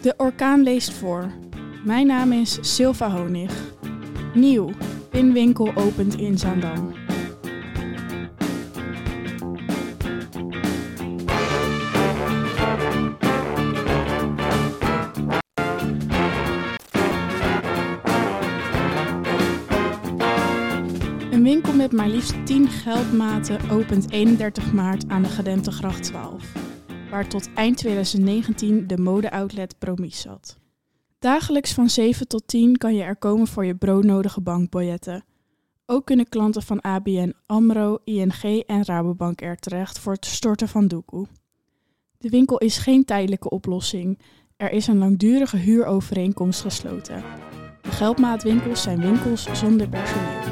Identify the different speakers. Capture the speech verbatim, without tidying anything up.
Speaker 1: De orkaan leest voor. Mijn naam is Silva Honig. Nieuw. Pinwinkel opent in Zaandam. Een winkel met maar liefst tien geldmaten opent eenendertig maart aan de Gedentegracht twaalf, waar tot eind twintig negentien de mode-outlet Promis zat. Dagelijks van zeven tot tien kan je er komen voor je broodnodige bankbiljetten. Ook kunnen klanten van A B N AMRO, I N G en Rabobank er terecht voor het storten van doekoe. De winkel is geen tijdelijke oplossing. Er is een langdurige huurovereenkomst gesloten. De geldmaatwinkels zijn winkels zonder personeel.